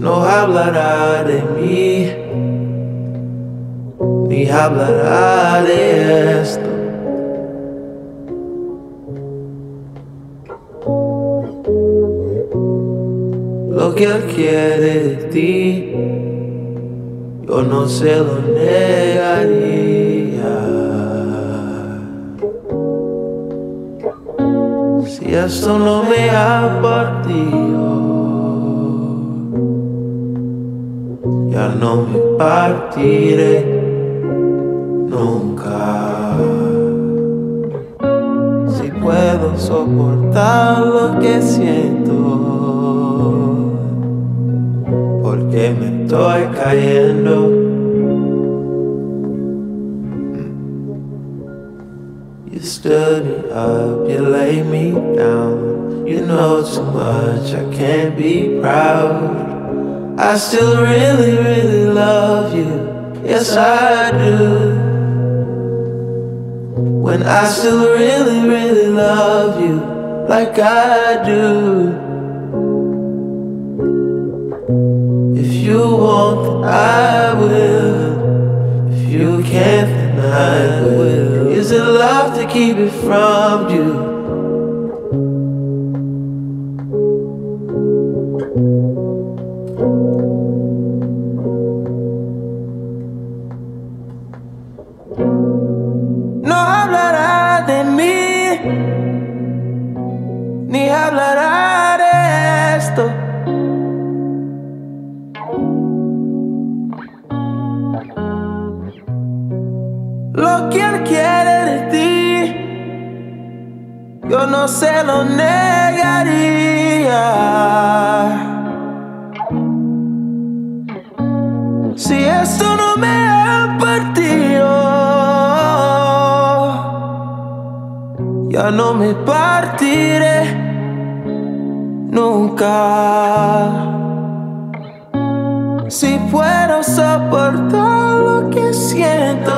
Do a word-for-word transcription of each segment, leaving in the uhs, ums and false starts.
no hablará de mí, ni hablará de esto. Lo que él quiere de ti, yo no se lo negaría. Si esto no me ha partido, ya no me partiré nunca. Si puedo soportar lo que siento, porque me estoy cayendo. You stood me up, you laid me down. You know too much, I can't be proud. I still really, really love you, yes I do. When I still really, really love you, like I do. If you want, I will. If you can't, then I will. Is it love to keep it from you? No hablará de mí, ni hablará de esto. Lo que él quiere de ti, yo no se lo negaría. Si esto no me ha partido, ya no me partiré nunca. Si puedo soportar lo que siento,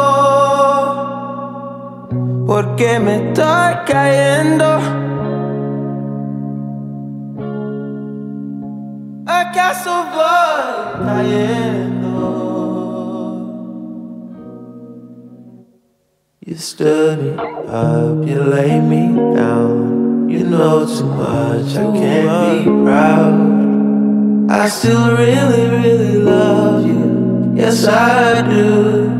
porque me estoy cayendo. ¿Acaso voy cayendo? You stood me up, you laid me down. You know too much, I can't be proud. I still really, really love you, yes I do.